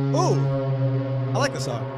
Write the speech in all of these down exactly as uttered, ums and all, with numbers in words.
Ooh, I like the song.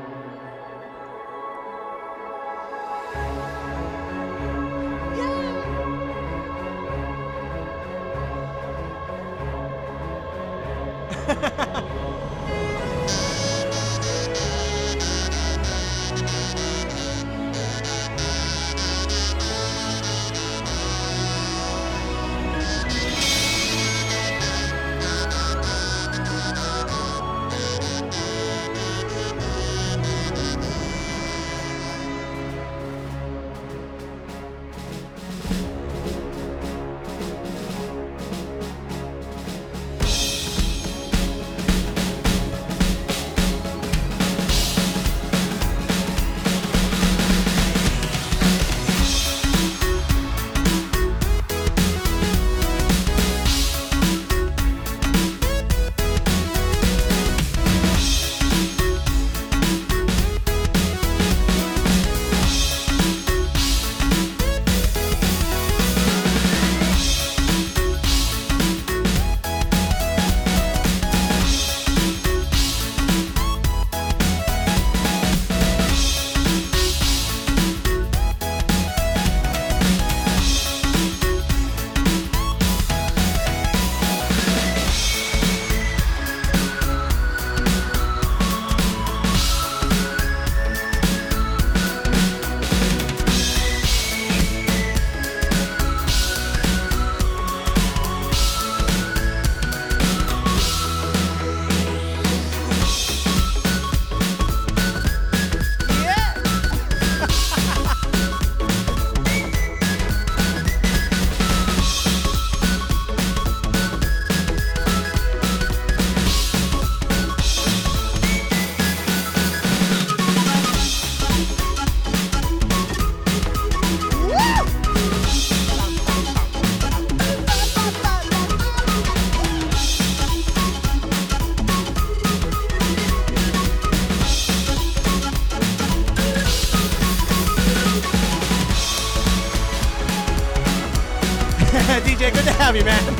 D J, good to have you, man.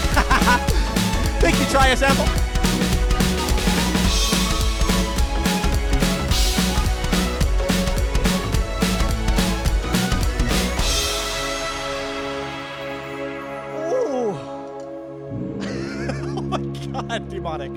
Think you try a sample? Ooh. Oh my God, demonic.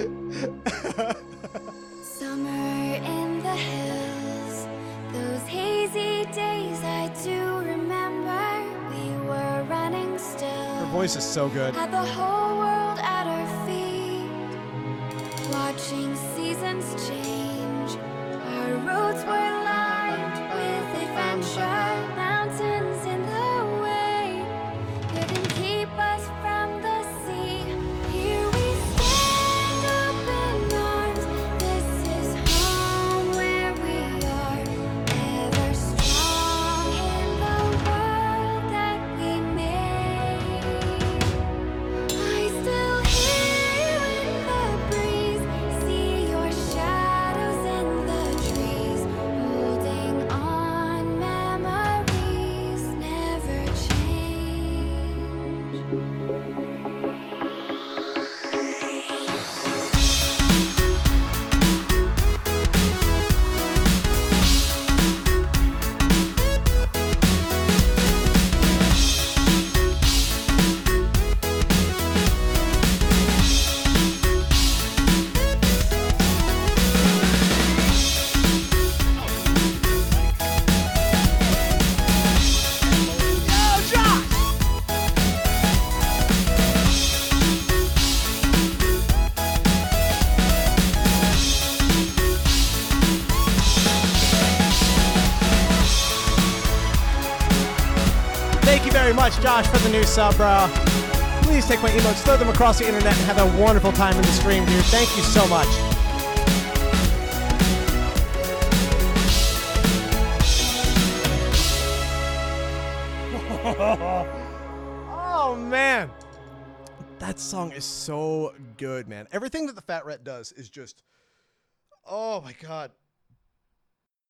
Summer in the hills, those hazy days I do remember. We were running still. Her voice is so good. Had the whole world at our feet, watching seasons change. Our roads were lined with adventure, mountains in the way, couldn't keep us from the sea. Here we stand, open arms. This is home where we are, ever strong in the world that we made. I still hear you in the breeze, see your shadows in the trees, holding on, memories never change. Thank you very much, Josh, for the new sub, bro. Please take my emotes, throw them across the internet, and have a wonderful time in the stream, dude. Thank you so much. Oh, man. That song is so good, man. Everything that the Fat Rat does is just, oh, my God.